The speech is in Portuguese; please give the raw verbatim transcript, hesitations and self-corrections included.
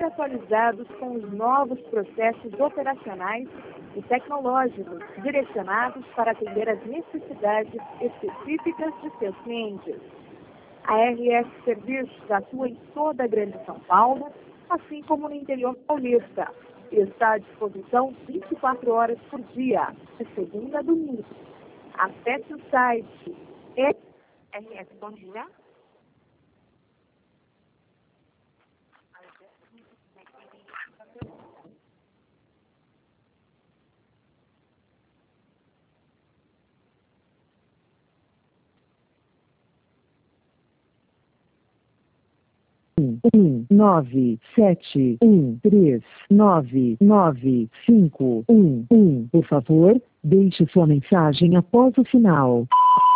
atualizados com os novos processos operacionais e tecnológicos direcionados para atender às necessidades específicas de seus clientes. A R S Serviços atua em toda a Grande São Paulo, assim como no interior paulista, e está à disposição vinte e quatro horas por dia, de segunda a domingo. Acesse o site R S. Bom dia. um nove sete um três nove nove cinco um um. Por favor, deixe sua mensagem após o sinal.